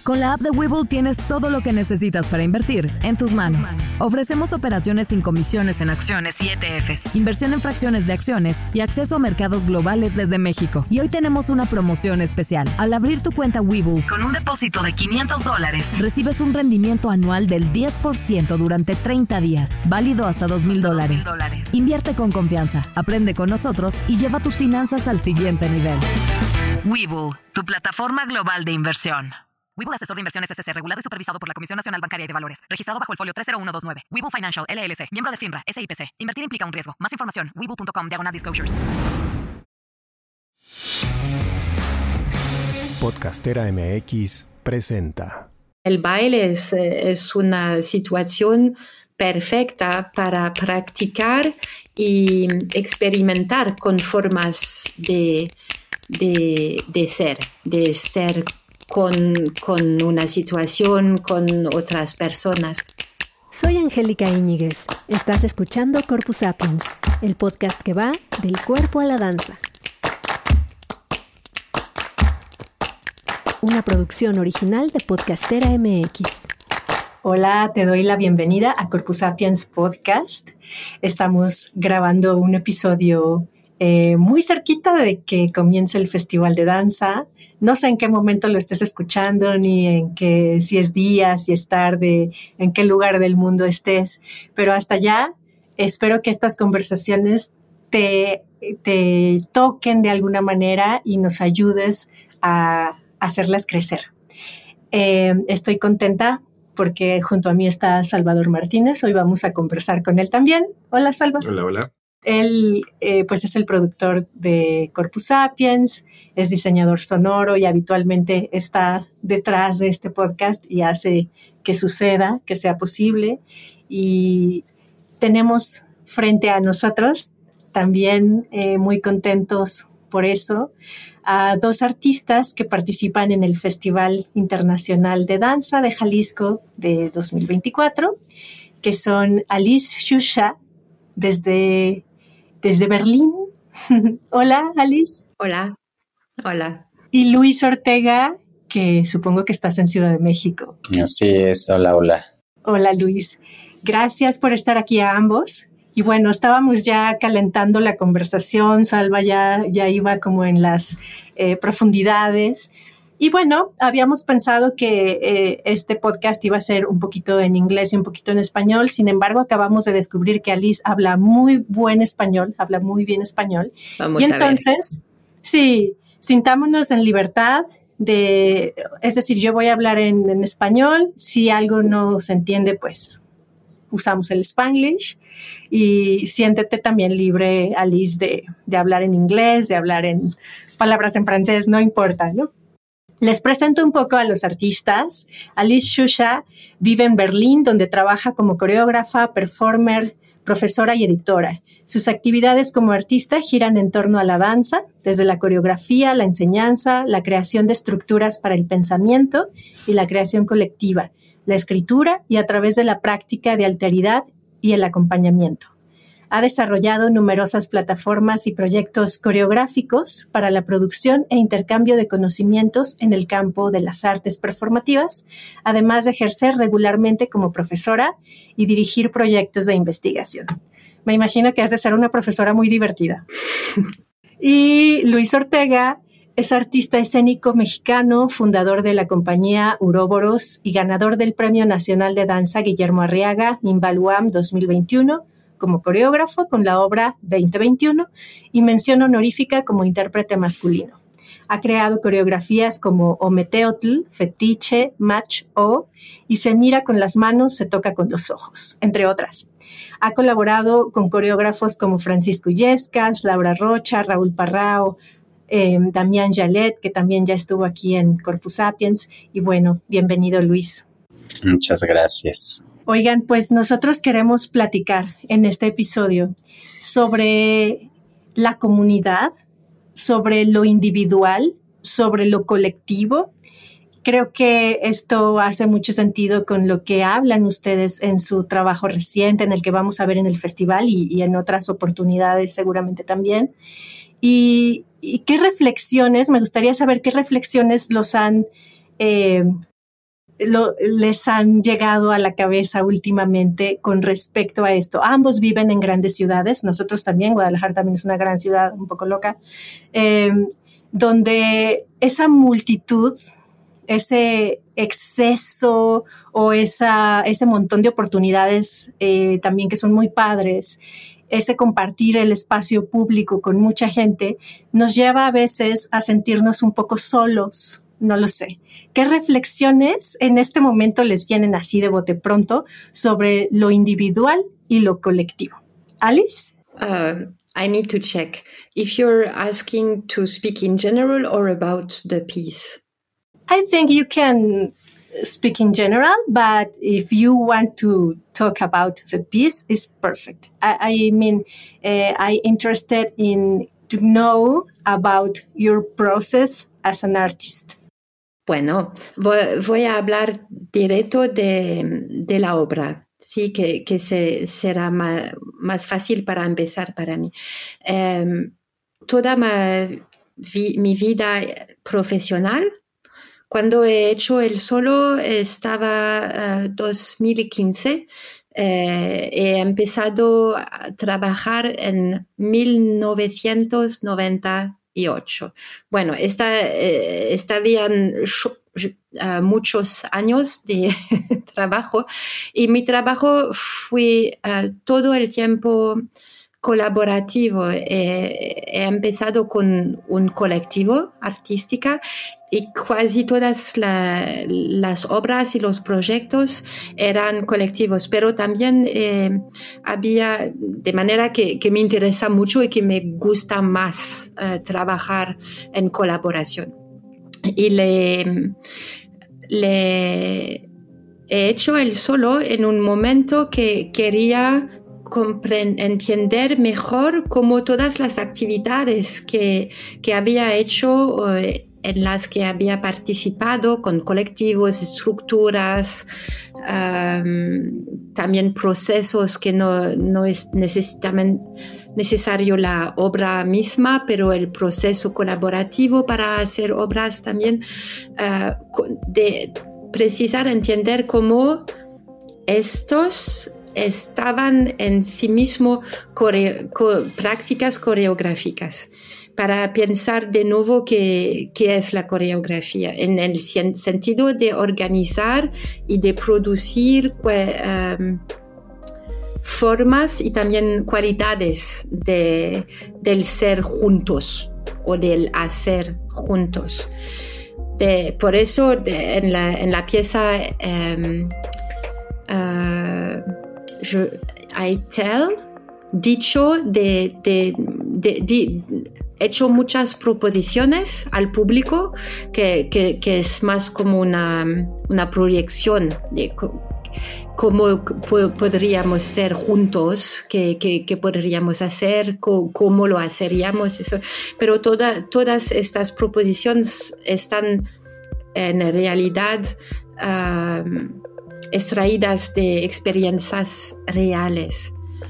Con la app de Webull tienes todo lo que necesitas para invertir en tus manos. Ofrecemos operaciones sin comisiones en acciones y ETFs, inversión en fracciones de acciones y acceso a mercados globales desde México. Y hoy tenemos una promoción especial. Al abrir tu cuenta Webull con un depósito de $500, recibes un rendimiento anual del 10% durante 30 días, válido hasta $2,000. Invierte con confianza, aprende con nosotros y lleva tus finanzas al siguiente nivel. Webull, tu plataforma global de inversión. Webull Asesor de Inversiones S.C. regulado y supervisado por la Comisión Nacional Bancaria y de Valores. Registrado bajo el folio 30129. Webull Financial, LLC. Miembro de FINRA, SIPC. Invertir implica un riesgo. Más información, webull.com/disclosures. Podcastera MX presenta. El baile es una situación perfecta para practicar y experimentar con formas de ser con una situación, con otras personas. Soy Angélica Íñiguez. Estás escuchando Corpus Sapiens, el podcast que va del cuerpo a la danza. Una producción original de Podcastera MX. Hola, te doy la bienvenida a Corpus Sapiens Podcast. Estamos grabando un episodio muy cerquita de que comience el Festival de Danza. No sé en qué momento lo estés escuchando, ni si es día, si es tarde, en qué lugar del mundo estés, pero hasta allá espero que estas conversaciones te toquen de alguna manera y nos ayudes a hacerlas crecer. Estoy contenta porque junto a mí está Salvador Martínez. Hoy vamos a conversar con él también. Hola, Salva. Hola. Él pues es el productor de Corpus Sapiens, es diseñador sonoro y habitualmente está detrás de este podcast y hace que suceda, que sea posible. Y tenemos frente a nosotros, también muy contentos por eso, a dos artistas que participan en el Festival Internacional de Danza de Jalisco de 2024, que son Alice Shusha, desde Berlín. Hola, Alice. Hola. Y Luis Ortega, que supongo que estás en Ciudad de México. Así es, hola. Hola, Luis. Gracias por estar aquí a ambos. Y bueno, estábamos ya calentando la conversación, Salva ya iba como en las profundidades. Y bueno, habíamos pensado que este podcast iba a ser un poquito en inglés y un poquito en español. Sin embargo, acabamos de descubrir que Alice habla muy bien español. Vamos y a entonces, sí, sintámonos en libertad es decir, yo voy a hablar en español. Si algo no se entiende, pues usamos el Spanglish. Y siéntete también libre, Alice, de hablar en inglés, de hablar en palabras en francés, no importa, ¿no? Les presento un poco a los artistas. Alice Shusha vive en Berlín, donde trabaja como coreógrafa, performer, profesora y editora. Sus actividades como artista giran en torno a la danza, desde la coreografía, la enseñanza, la creación de estructuras para el pensamiento y la creación colectiva, la escritura y a través de la práctica de alteridad y el acompañamiento. Ha desarrollado numerosas plataformas y proyectos coreográficos para la producción e intercambio de conocimientos en el campo de las artes performativas, además de ejercer regularmente como profesora y dirigir proyectos de investigación. Me imagino que has de ser una profesora muy divertida. Y Luis Ortega es artista escénico mexicano, fundador de la compañía Uroboros y ganador del Premio Nacional de Danza Guillermo Arriaga, Invaluam 2021, como coreógrafo con la obra 2021 y mención honorífica como intérprete masculino. Ha creado coreografías como Ometeotl, Fetiche, Match O y Se mira con las manos, se toca con los ojos, entre otras. Ha colaborado con coreógrafos como Francisco Illescas, Laura Rocha, Raúl Parrao, Damián Yalet, que también ya estuvo aquí en Corpus Sapiens. Y bueno, bienvenido, Luis. Muchas gracias. Oigan, pues nosotros queremos platicar en este episodio sobre la comunidad, sobre lo individual, sobre lo colectivo. Creo que esto hace mucho sentido con lo que hablan ustedes en su trabajo reciente, en el que vamos a ver en el festival y en otras oportunidades seguramente también. Y qué reflexiones, me gustaría saber qué reflexiones los han les han llegado a la cabeza últimamente con respecto a esto? Ambos viven en grandes ciudades, nosotros también, Guadalajara también es una gran ciudad, un poco loca, donde esa multitud, ese exceso o ese montón de oportunidades también que son muy padres, ese compartir el espacio público con mucha gente, nos lleva a veces a sentirnos un poco solos. No lo sé. ¿Qué reflexiones en este momento les vienen así de bote pronto sobre lo individual y lo colectivo? Alice? I need to check if you're asking to speak in general or about the piece. I think you can speak in general, but if you want to talk about the piece, it's perfect. I mean, I'm interested in to know about your process as an artist. Bueno, voy a hablar directo de la obra, sí, que será más fácil para empezar para mí. Toda mi vida profesional, cuando he hecho el solo, estaba 2015. He empezado a trabajar en 1998. Bueno, estaban muchos años de trabajo y mi trabajo fue todo el tiempo colaborativo. He empezado con un colectivo artístico y casi todas las obras y los proyectos eran colectivos, pero también había, de manera que me interesa mucho y que me gusta más trabajar en colaboración. Y le he hecho el solo en un momento que quería entender mejor cómo todas las actividades que había hecho, en las que había participado con colectivos, estructuras, también procesos que no es necesario la obra misma, pero el proceso colaborativo para hacer obras también, de precisar entender cómo estos estaban en sí mismos prácticas coreográficas, para pensar de nuevo qué es la coreografía, en el sentido de organizar y de producir formas y también cualidades del ser juntos o del hacer juntos. Por eso en la pieza I tell, dicho he hecho muchas proposiciones al público que es más como una proyección de cómo podríamos ser juntos, qué podríamos hacer, cómo lo haceríamos, eso. Pero todas estas proposiciones están en realidad extraídas de experiencias reales.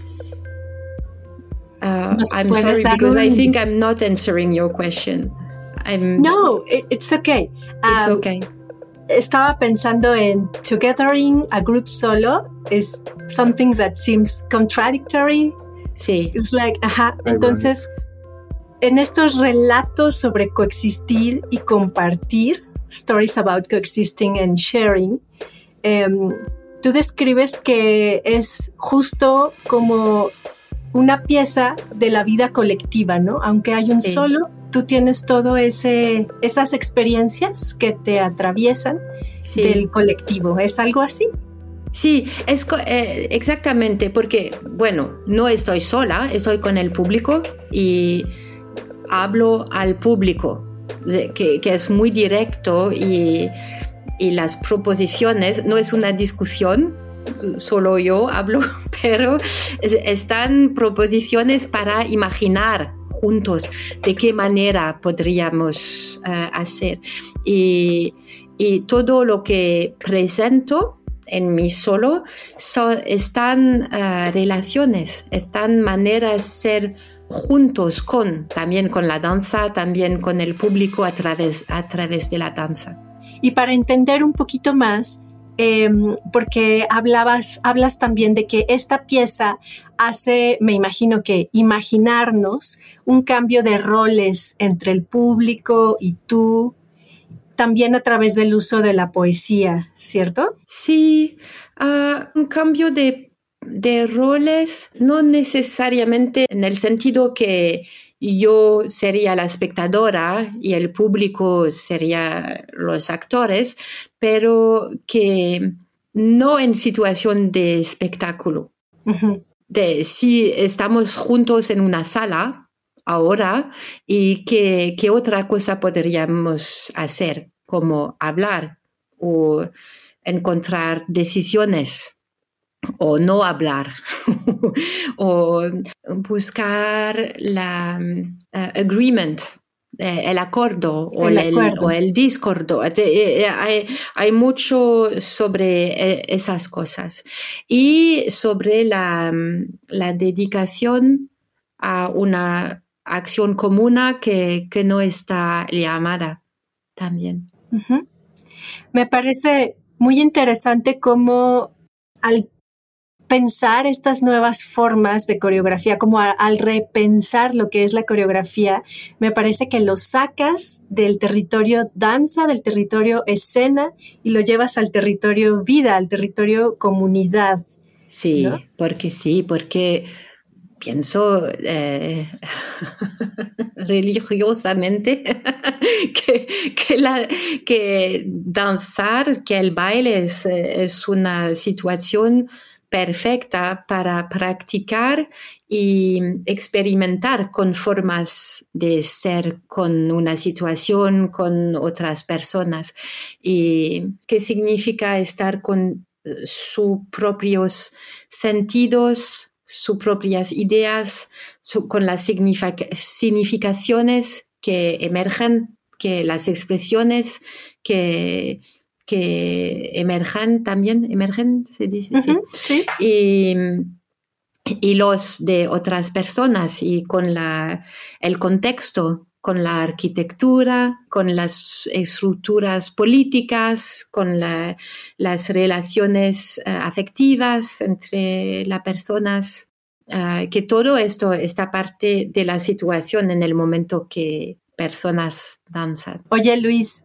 I'm sorry because I think I'm not answering your question. No, it's okay. It's okay. Estaba pensando en togethering a group solo is something that seems contradictory. Sí. It's like, Entonces, en estos relatos sobre coexistir y compartir, stories about coexisting and sharing, tú describes que es justo como una pieza de la vida colectiva, ¿no? Aunque hay un solo, tú tienes todo esas experiencias que te atraviesan del colectivo. ¿Es algo así? Sí, exactamente, porque, bueno, no estoy sola, estoy con el público y hablo al público, que es muy directo y las proposiciones, no es una discusión, solo yo hablo, pero están proposiciones para imaginar juntos de qué manera podríamos hacer. Y todo lo que presento en mi solo están relaciones, están maneras de ser juntos también con la danza, también con el público a través de la danza. Y para entender un poquito más, porque hablas también de que esta pieza hace, me imagino que imaginarnos un cambio de roles entre el público y tú, también a través del uso de la poesía, ¿cierto? Sí, un cambio de roles, no necesariamente en el sentido que yo sería la espectadora y el público sería los actores, pero que no en situación de espectáculo. Uh-huh. Si estamos juntos en una sala ahora, y qué otra cosa podríamos hacer, como hablar o encontrar decisiones, o no hablar, o buscar la agreement, el acuerdo o el discordo. Hay mucho sobre esas cosas. Y sobre la dedicación a una acción común que no está llamada también. Uh-huh. Me parece muy interesante cómo al pensar estas nuevas formas de coreografía, como al repensar lo que es la coreografía, me parece que lo sacas del territorio danza, del territorio escena, y lo llevas al territorio vida, al territorio comunidad. Sí, ¿no? porque pienso religiosamente que danzar, que el baile es una situación perfecta para practicar y experimentar con formas de ser, con una situación, con otras personas. Y qué significa estar con sus propios sentidos, sus propias ideas, con las significaciones que emergen, que las expresiones que emergen también, se dice, uh-huh, sí. Y los de otras personas, y con el contexto, con la arquitectura, con las estructuras políticas, con las relaciones afectivas entre las personas, que todo esto está parte de la situación en el momento que personas danzan. Oye, Luis,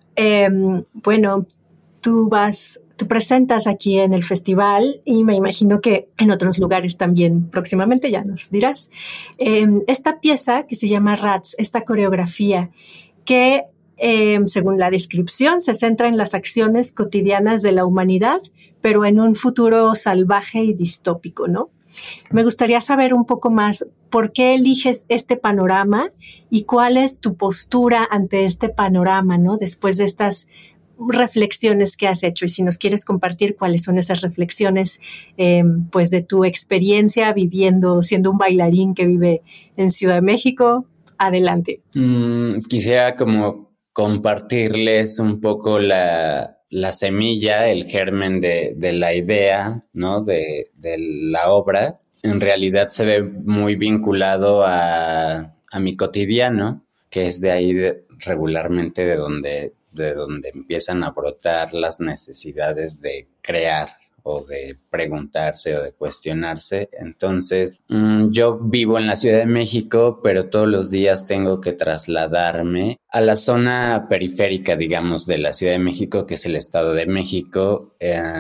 bueno, tú presentas aquí en el festival y me imagino que en otros lugares también próximamente, ya nos dirás. Esta pieza que se llama Rats, esta coreografía que según la descripción se centra en las acciones cotidianas de la humanidad, pero en un futuro salvaje y distópico, ¿no? Me gustaría saber un poco más por qué eliges este panorama y cuál es tu postura ante este panorama, ¿no? Después de estas reflexiones que has hecho, y si nos quieres compartir cuáles son esas reflexiones, pues de tu experiencia viviendo, siendo un bailarín que vive en Ciudad de México, adelante. Quisiera como compartirles un poco la semilla, el germen de la idea, ¿no? De la obra. En realidad se ve muy vinculado a mi cotidiano, que es de ahí regularmente de donde empiezan a brotar las necesidades de crear o de preguntarse o de cuestionarse. Entonces, yo vivo en la Ciudad de México, pero todos los días tengo que trasladarme a la zona periférica, digamos, de la Ciudad de México, que es el Estado de México,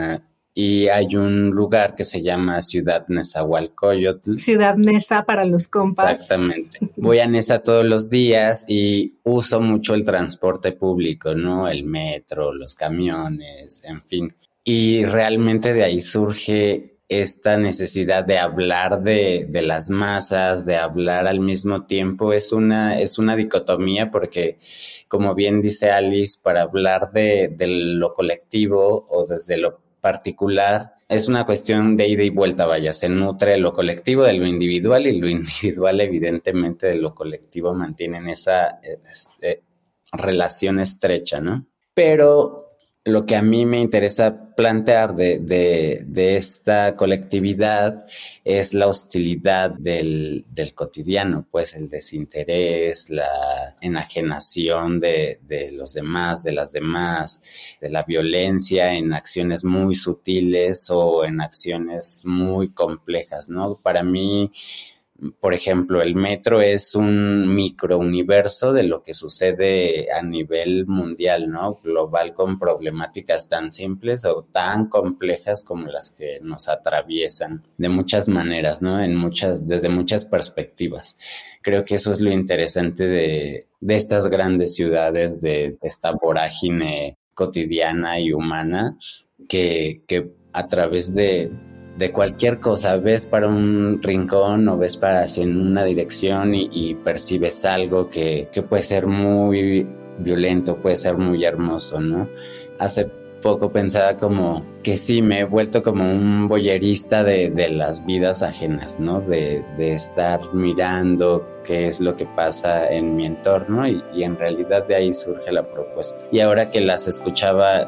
y hay un lugar que se llama Ciudad Nezahualcóyotl. Ciudad Neza para los compas. Exactamente. Voy a Neza todos los días y uso mucho el transporte público, ¿no? El metro, los camiones, en fin. Y realmente de ahí surge esta necesidad de hablar de las masas, de hablar al mismo tiempo. Es una dicotomía porque, como bien dice Alice, para hablar de lo colectivo o desde lo particular, es una cuestión de ida y vuelta, vaya, se nutre lo colectivo de lo individual y lo individual evidentemente de lo colectivo mantienen esa relación estrecha, ¿no? Pero lo que a mí me interesa plantear de esta colectividad es la hostilidad del cotidiano, pues el desinterés, la enajenación de los demás, de las demás, de la violencia en acciones muy sutiles o en acciones muy complejas, ¿no? Para mí, por ejemplo, el metro es un microuniverso de lo que sucede a nivel mundial, ¿no? Global, con problemáticas tan simples o tan complejas como las que nos atraviesan de muchas maneras, ¿no? Desde muchas perspectivas. Creo que eso es lo interesante de estas grandes ciudades, de esta vorágine cotidiana y humana, que a través de cualquier cosa, ves para un rincón o ves para hacia una dirección y percibes algo que puede ser muy violento, puede ser muy hermoso, ¿no? Hace poco pensaba como que sí, me he vuelto como un voyerista de las vidas ajenas, ¿no? De estar mirando qué es lo que pasa en mi entorno y en realidad de ahí surge la propuesta. Y ahora que les escuchaba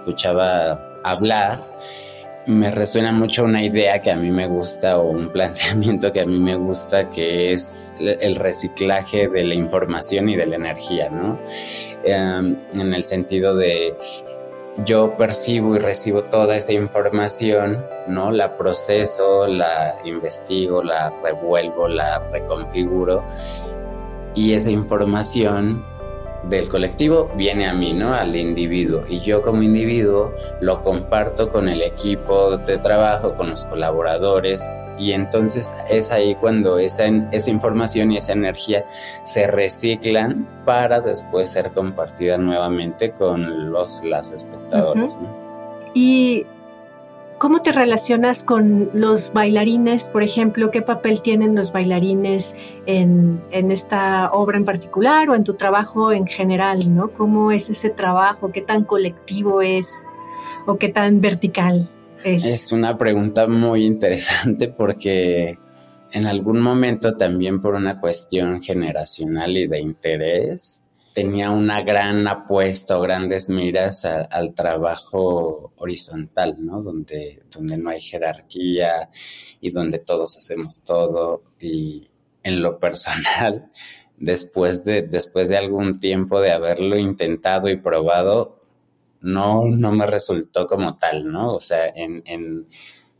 hablar, me resuena mucho una idea que a mí me gusta o un planteamiento que a mí me gusta, que es el reciclaje de la información y de la energía, ¿no? En el sentido de yo percibo y recibo toda esa información, ¿no? La proceso, la investigo, la revuelvo, la reconfiguro y esa información del colectivo viene a mí, ¿no? Al individuo. Y yo como individuo lo comparto con el equipo de trabajo, con los colaboradores. Y entonces es ahí cuando esa información y esa energía se reciclan para después ser compartida nuevamente con las espectadores, ¿no? Y ¿cómo te relacionas con los bailarines, por ejemplo? ¿Qué papel tienen los bailarines en esta obra en particular o en tu trabajo en general, ¿no? ¿Cómo es ese trabajo? ¿Qué tan colectivo es o qué tan vertical es? Es una pregunta muy interesante porque en algún momento también por una cuestión generacional y de interés tenía una gran apuesta o grandes miras al trabajo horizontal, ¿no? Donde no hay jerarquía y donde todos hacemos todo. Y en lo personal, después de algún tiempo de haberlo intentado y probado, no me resultó como tal, ¿no? O sea, en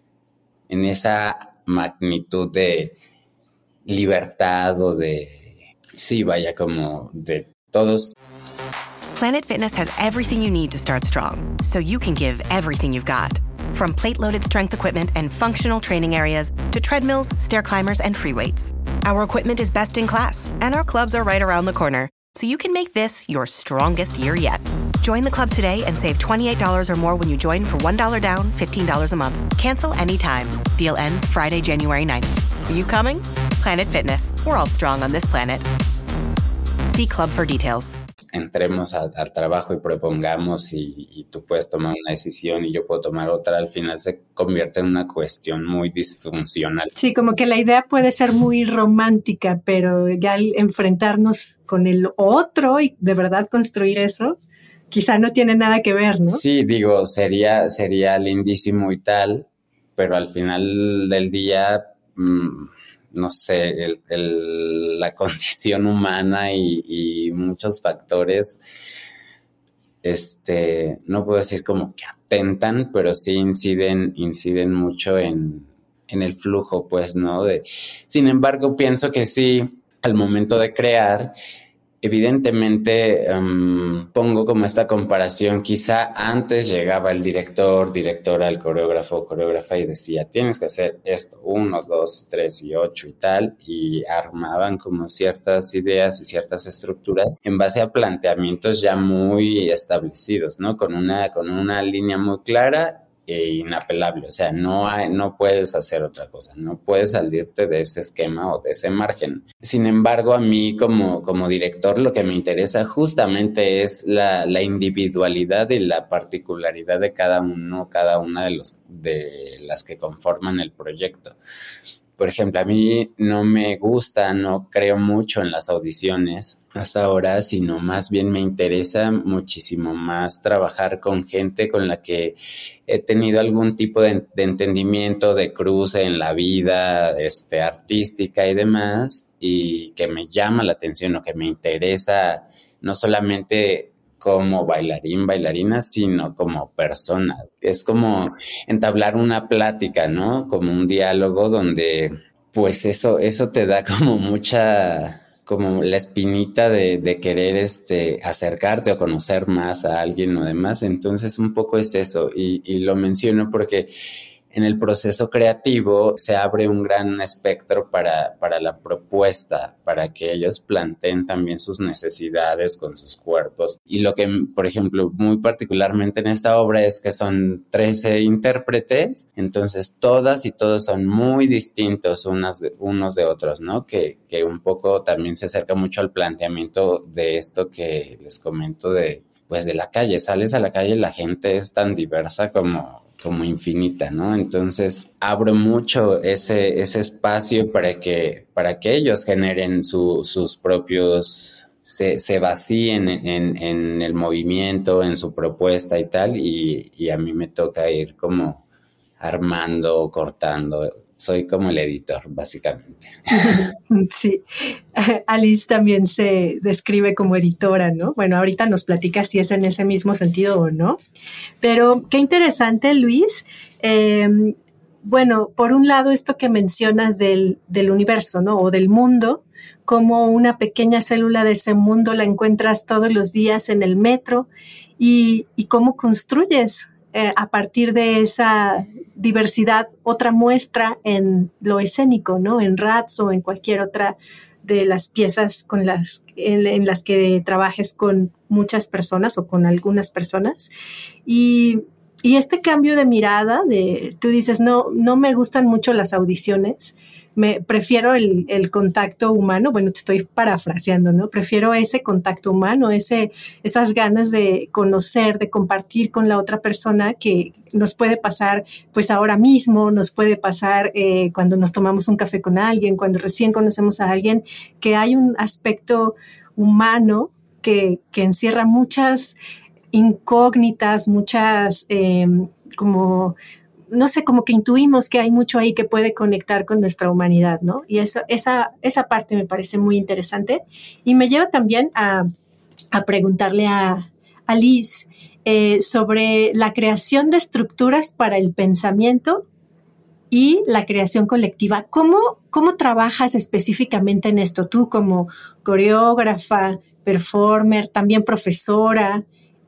esa magnitud de libertad o de, sí, vaya, como de todos. Planet Fitness has everything you need to start strong, so you can give everything you've got. From plate-loaded strength equipment and functional training areas to treadmills, stair climbers, and free weights. Our equipment is best in class, and our clubs are right around the corner, so you can make this your strongest year yet. Join the club today and save $28 or more when you join for $1 down, $15 a month. Cancel anytime. Deal ends Friday, January 9th. Are you coming? Planet Fitness. We're all strong on this planet. See Club for details. Entremos al trabajo y propongamos y tú puedes tomar una decisión y yo puedo tomar otra, al final se convierte en una cuestión muy disfuncional. Sí, como que la idea puede ser muy romántica, pero ya al enfrentarnos con el otro y de verdad construir eso, quizá no tiene nada que ver, ¿no? Sí, digo, sería lindísimo y tal, pero al final del día, no sé, la condición humana y muchos factores, no puedo decir como que atentan, pero sí inciden mucho en el flujo, pues, ¿no? Sin embargo, pienso que sí, al momento de crear, evidentemente pongo como esta comparación, quizá antes llegaba el directora, el coreógrafa y decía, tienes que hacer esto, 1, 2, 3 y 8 y tal, y armaban como ciertas ideas y ciertas estructuras en base a planteamientos ya muy establecidos, ¿no? Con una línea muy clara e inapelable, o sea, no puedes hacer otra cosa, no puedes salirte de ese esquema o de ese margen. Sin embargo, a mí como director lo que me interesa justamente es la individualidad y la particularidad de cada una de las que conforman el proyecto. Por ejemplo, a mí no me gusta, no creo mucho en las audiciones hasta ahora, sino más bien me interesa muchísimo más trabajar con gente con la que he tenido algún tipo de entendimiento, de cruce en la vida artística y demás, y que me llama la atención o que me interesa no solamente como bailarina, sino como persona. Es como entablar una plática, ¿no? Como un diálogo donde, pues eso te da como mucha, como la espinita de querer acercarte o conocer más a alguien o demás. Entonces un poco es eso, y lo menciono porque en el proceso creativo se abre un gran espectro para la propuesta, para que ellos planteen también sus necesidades con sus cuerpos. Y lo que, por ejemplo, muy particularmente en esta obra es que son 13 intérpretes, entonces todas y todos son muy distintos unos de otros, ¿no? Que un poco también se acerca mucho al planteamiento de esto que les comento de la calle. Sales a la calle y la gente es tan diversa como infinita, ¿no? Entonces abro mucho ese espacio para que ellos generen sus propios, se vacíen en el movimiento, en su propuesta y tal, y a mí me toca ir como armando, cortando. Soy como el editor, básicamente. Sí, Alice también se describe como editora, ¿no? Bueno, ahorita nos platica si es en ese mismo sentido o no. Pero qué interesante, Luis. Bueno, por un lado, esto que mencionas del universo, ¿no? O del mundo, como una pequeña célula de ese mundo la encuentras todos los días en el metro y cómo construyes a partir de esa diversidad otra muestra en lo escénico, ¿no? En Rats o en cualquier otra de las piezas en las que trabajes con muchas personas o con algunas personas. Y este cambio de mirada, tú dices, no me gustan mucho las audiciones, prefiero el contacto humano. Bueno, te estoy parafraseando, ¿no? Prefiero ese contacto humano, esas ganas de conocer, de compartir con la otra persona, que nos puede pasar pues ahora mismo, nos puede pasar cuando nos tomamos un café con alguien, cuando recién conocemos a alguien, que hay un aspecto humano que encierra muchas incógnitas, muchas como que intuimos que hay mucho ahí que puede conectar con nuestra humanidad, ¿no? Y esa parte me parece muy interesante. Y me lleva también a preguntarle a Liz sobre la creación de estructuras para el pensamiento y la creación colectiva. ¿Cómo trabajas específicamente en esto? Tú como coreógrafa, performer, también profesora,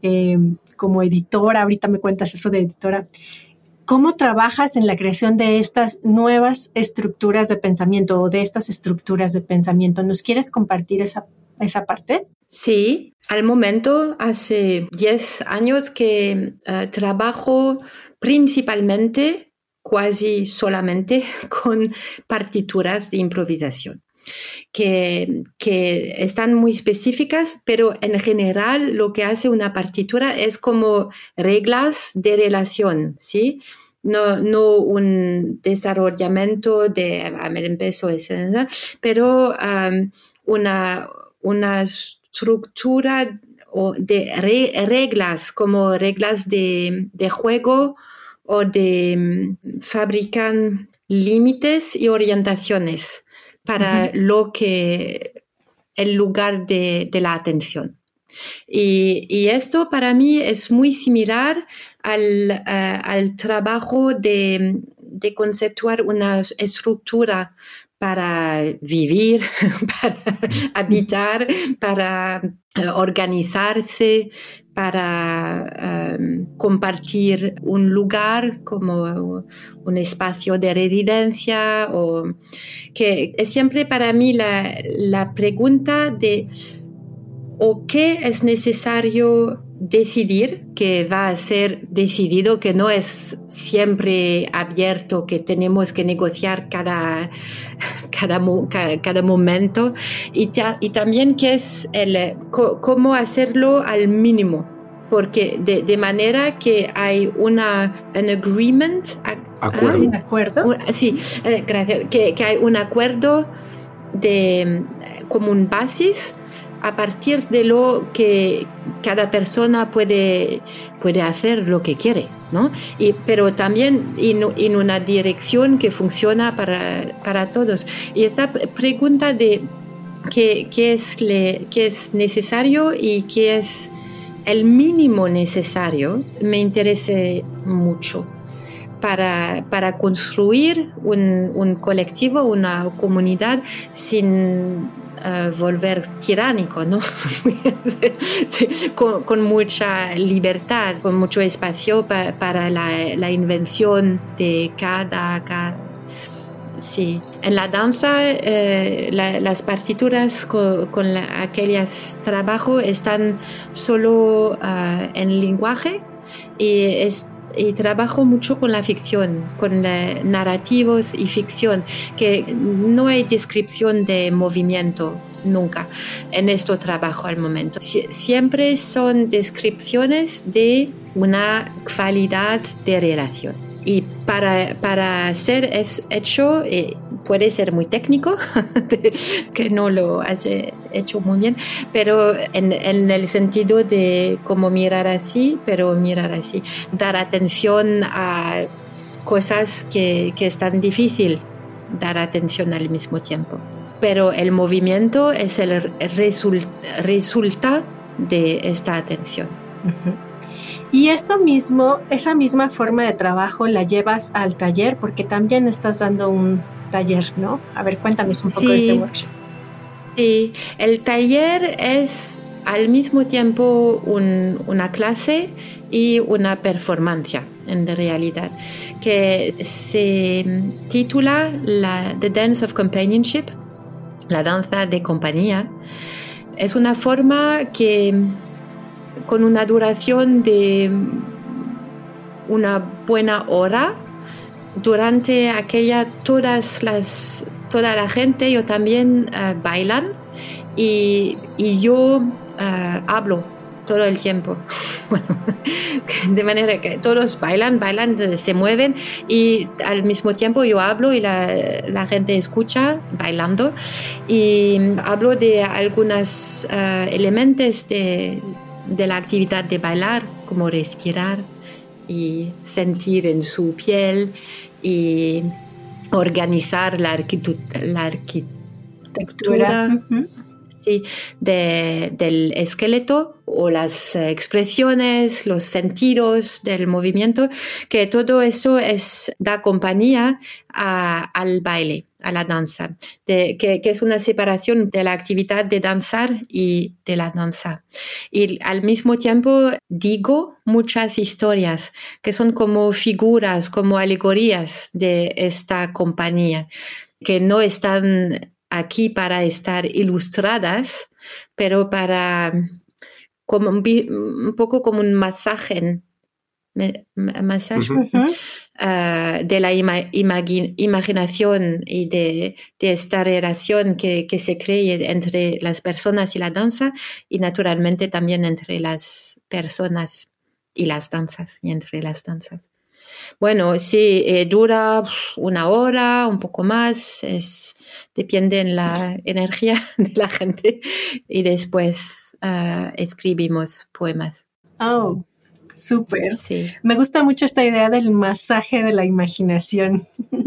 como editora, ahorita me cuentas eso de editora. ¿Cómo trabajas en la creación de estas nuevas estructuras de pensamiento o de estas estructuras de pensamiento? ¿Nos quieres compartir esa parte? Sí, al momento hace 10 años que trabajo principalmente, casi solamente, con partituras de improvisación. Que están muy específicas, pero en general lo que hace una partitura es como reglas de relación, ¿sí? No un desarrollamiento de empezó pero una estructura de reglas, como reglas de juego o fabrican límites y orientaciones para el lugar de la atención. Y esto para mí es muy similar al trabajo de conceptuar una estructura para vivir, para habitar, para organizarse, para compartir un lugar como un espacio de residencia, o que es siempre para mí la pregunta de ¿o qué es necesario decidir, que va a ser decidido, que no es siempre abierto, que tenemos que negociar cada momento, y también qué es cómo hacerlo al mínimo, porque de manera que hay un agreement ¿Acuerdo? ¿Un acuerdo? Sí, gracias. Que hay un acuerdo como un basis a partir de lo que cada persona puede hacer lo que quiere, ¿no? Pero también en una dirección que funciona para todos. Y esta pregunta de qué es necesario y qué es el mínimo necesario me interesa mucho para construir un colectivo, una comunidad sin volver tiránico, ¿no? Sí, con mucha libertad, con mucho espacio para la invención de cada. Sí, en la danza las partituras con aquellos trabajos están solo en lenguaje y trabajo mucho con la ficción, con narrativos y ficción, que no hay descripción de movimiento nunca en este trabajo al momento. Siempre son descripciones de una calidad de relación. Y para ser hecho, puede ser muy técnico, que no lo has hecho muy bien, pero en el sentido de cómo mirar así, dar atención a cosas que es tan difícil dar atención al mismo tiempo. Pero el movimiento es el resultado de esta atención. Uh-huh. Y esa misma forma de trabajo la llevas al taller, porque también estás dando un taller, ¿no? A ver, cuéntanos un poco de ese workshop. Sí, el taller es al mismo tiempo una clase y una performance, en realidad, que se titula The Dance of Companionship, la danza de compañía. Es una forma que con una duración de una buena hora, durante aquella toda la gente, yo también bailan y yo hablo todo el tiempo. Bueno, de manera que todos bailan, se mueven y al mismo tiempo yo hablo y la gente escucha bailando y hablo de algunos elementos de la actividad de bailar, como respirar y sentir en su piel y organizar la arquitectura uh-huh. Sí, del esqueleto o las expresiones, los sentidos del movimiento, que todo eso da compañía al baile, a la danza, que es una separación de la actividad de danzar y de la danza. Y al mismo tiempo digo muchas historias que son como figuras, como alegorías de esta compañía, que no están aquí para estar ilustradas, pero para como un poco como un masaje Uh-huh. De la imaginación y de esta relación que se cree entre las personas y la danza, y naturalmente también entre las personas y las danzas, y entre las danzas. Bueno, sí, dura una hora, un poco más, depende de la energía de la gente, y después escribimos poemas. Oh, súper. Sí. Me gusta mucho esta idea del masaje de la imaginación.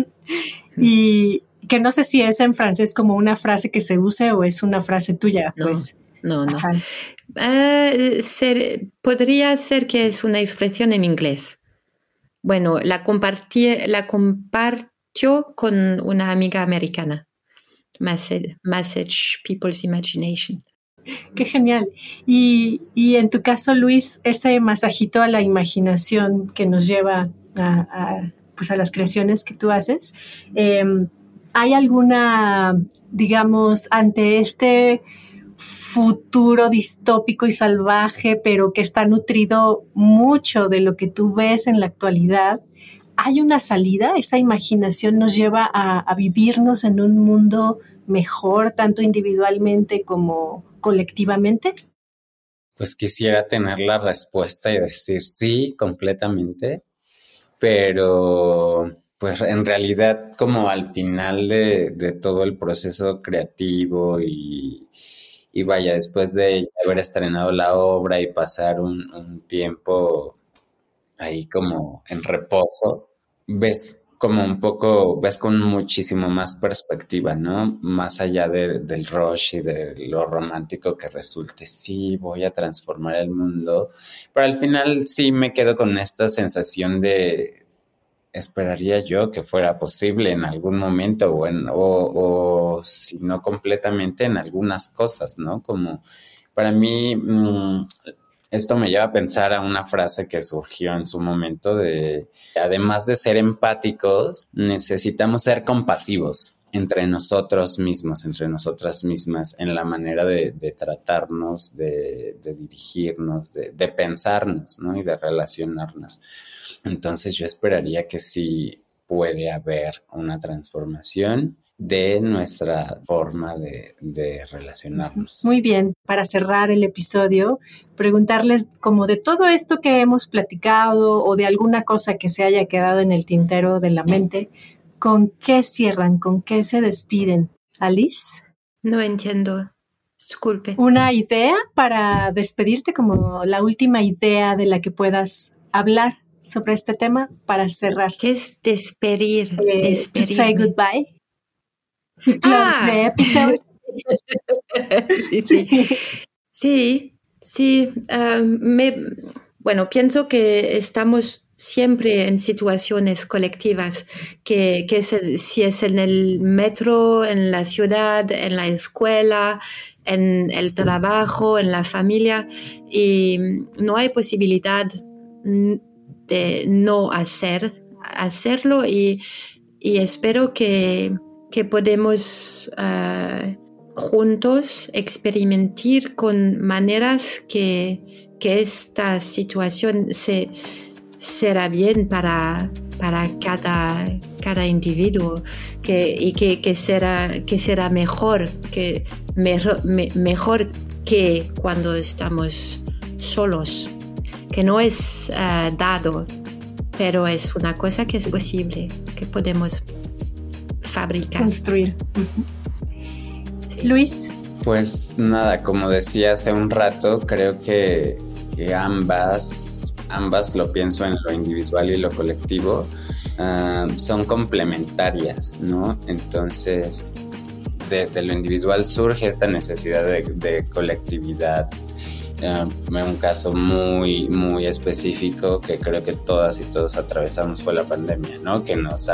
Y que no sé si es en francés como una frase que se use o es una frase tuya, pues. No. Podría ser que es una expresión en inglés. Bueno, la compartió con una amiga americana. Message People's Imagination. Qué genial. Y en tu caso, Luis, ese masajito a la imaginación que nos lleva a las creaciones que tú haces, ¿hay alguna, digamos, ante este futuro distópico y salvaje, pero que está nutrido mucho de lo que tú ves en la actualidad, hay una salida? ¿Esa imaginación nos lleva a vivirnos en un mundo mejor, tanto individualmente como colectivamente? Pues quisiera tener la respuesta y decir sí, completamente, pero pues en realidad como al final de todo el proceso creativo y vaya, después de haber estrenado la obra y pasar un tiempo ahí como en reposo, ves como un poco, ves con muchísimo más perspectiva, ¿no? Más allá del rush y de lo romántico que resulte, sí, voy a transformar el mundo, pero al final sí me quedo con esta sensación de, esperaría yo que fuera posible en algún momento o si no completamente en algunas cosas, ¿no? Como para mí, esto me lleva a pensar a una frase que surgió en su momento de, además de ser empáticos, necesitamos ser compasivos entre nosotros mismos, entre nosotras mismas, en la manera de tratarnos, de dirigirnos, de pensarnos, ¿no? Y de relacionarnos. Entonces yo esperaría que sí puede haber una transformación de nuestra forma de relacionarnos. Muy bien, para cerrar el episodio, preguntarles como de todo esto que hemos platicado o de alguna cosa que se haya quedado en el tintero de la mente, ¿con qué cierran? ¿Con qué se despiden? Alice. No entiendo. Disculpe. ¿Una idea para despedirte, como la última idea de la que puedas hablar sobre este tema para cerrar? ¿Qué es despedir? To say goodbye. To close the episode. Sí. Bueno, pienso que estamos siempre en situaciones colectivas, si es en el metro, en la ciudad, en la escuela, en el trabajo, en la familia, y no hay posibilidad de no hacerlo, y espero que podemos juntos experimentar con maneras que esta situación será bien para cada individuo, que será mejor que cuando estamos solos, que no es dado, pero es una cosa que es posible, que podemos fabricar. Construir. Sí. Luis. Pues nada, como decía hace un rato, creo que ambas, lo pienso en lo individual y lo colectivo, son complementarias, ¿no? Entonces, de lo individual surge esta necesidad de colectividad. Un caso muy, muy específico que creo que todas y todos atravesamos fue la pandemia, ¿no? Que nos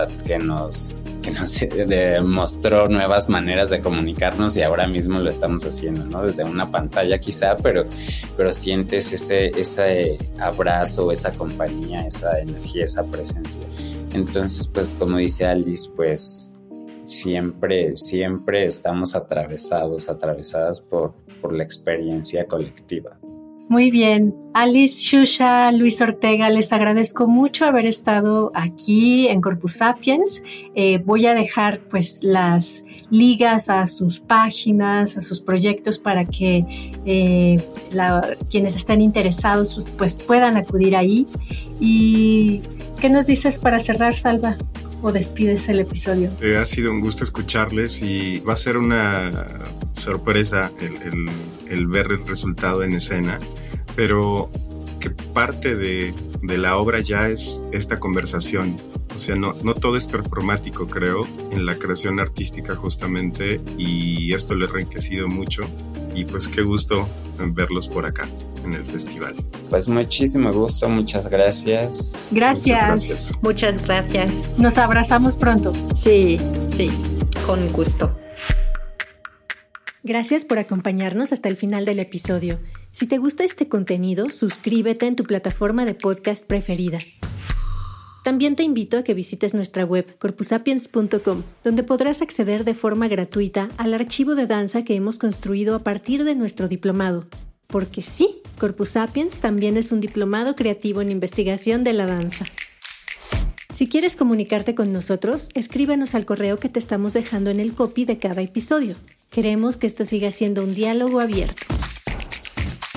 mostró nuevas maneras de comunicarnos y ahora mismo lo estamos haciendo, ¿no? Desde una pantalla quizá, pero sientes ese abrazo, esa compañía, esa energía, esa presencia. Entonces, pues como dice Alice, pues siempre estamos atravesadas por la experiencia colectiva. Muy bien. Alice, Shusha, Luis Ortega, les agradezco mucho haber estado aquí en Corpus Sapiens. Voy a dejar pues las ligas a sus páginas, a sus proyectos para que quienes estén interesados pues puedan acudir ahí. ¿Y qué nos dices para cerrar, Salva? ¿O despides el episodio? Ha sido un gusto escucharles y va a ser una sorpresa el ver el resultado en escena, pero que parte de la obra ya es esta conversación. O sea, no todo es performático, creo, en la creación artística justamente, y esto le ha enriquecido mucho, y pues qué gusto verlos por acá en el festival. Pues muchísimo gusto, muchas gracias. Gracias. Muchas gracias. Nos abrazamos pronto. Sí, con gusto. Gracias por acompañarnos hasta el final del episodio. Si te gusta este contenido, suscríbete en tu plataforma de podcast preferida. También te invito a que visites nuestra web corpusapiens.com, donde podrás acceder de forma gratuita al archivo de danza que hemos construido a partir de nuestro diplomado. Porque sí, Corpus Sapiens también es un diplomado creativo en investigación de la danza. Si quieres comunicarte con nosotros, escríbenos al correo que te estamos dejando en el copy de cada episodio. Queremos que esto siga siendo un diálogo abierto.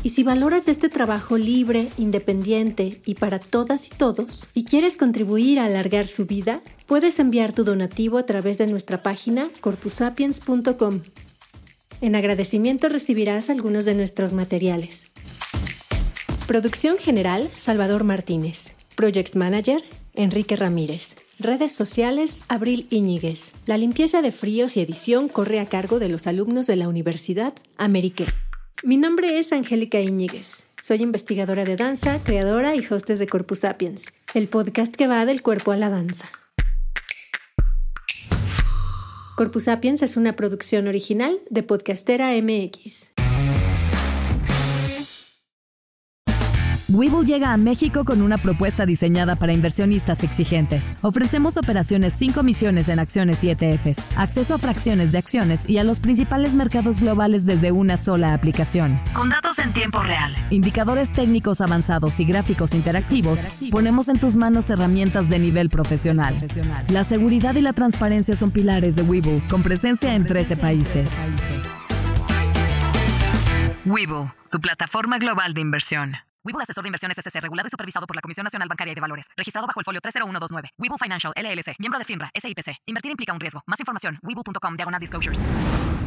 Y si valoras este trabajo libre, independiente y para todas y todos, y quieres contribuir a alargar su vida, puedes enviar tu donativo a través de nuestra página corpusapiens.com. En agradecimiento recibirás algunos de nuestros materiales. Producción general, Salvador Martínez. Project Manager, Enrique Ramírez. Redes sociales, Abril Íñiguez. La limpieza de fríos y edición corre a cargo de los alumnos de la Universidad Amérique. Mi nombre es Angélica Íñiguez. Soy investigadora de danza, creadora y hostess de Corpus Sapiens, el podcast que va del cuerpo a la danza. Corpus Sapiens es una producción original de Podcastera MX. Webull llega a México con una propuesta diseñada para inversionistas exigentes. Ofrecemos operaciones sin comisiones en acciones y ETFs, acceso a fracciones de acciones y a los principales mercados globales desde una sola aplicación. Con datos en tiempo real, indicadores técnicos avanzados y gráficos interactivos, ponemos en tus manos herramientas de nivel profesional. La seguridad y la transparencia son pilares de Webull, con presencia en 13 países. Webull, tu plataforma global de inversión. Webull Asesor de Inversiones S.C. regulado y supervisado por la Comisión Nacional Bancaria y de Valores. Registrado bajo el folio 30129. Webull Financial LLC. Miembro de FINRA, SIPC. Invertir implica un riesgo. Más información, webull.com/disclosures.